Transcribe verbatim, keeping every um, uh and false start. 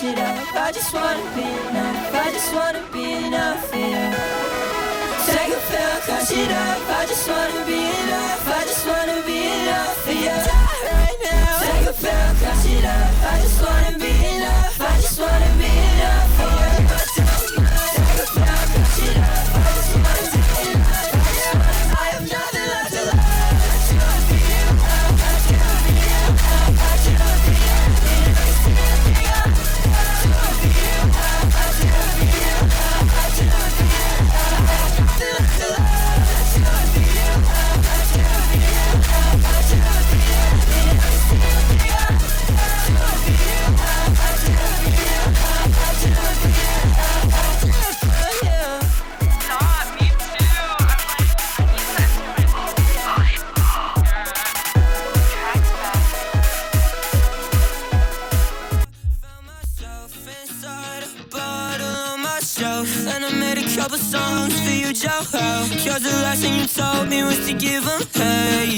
catch it up. I just wanna be enough. I just wanna be enough for you. Take a pill, catch it up. I just wanna be enough. I just wanna be enough for you. Die right now. Take a pill, catch it up. I just wanna be enough. I just wanna be enough for you. Take a pill, catch it up. I just wanna be enough. I have nothing left to love. I just wanna be enough. I just wanna be enough. I just wanna be enough. I just wanna be enough. I just wanna be enough. I just wanna be and I made a couple songs for you, Joe. Cause the last thing you told me was to give them, hey.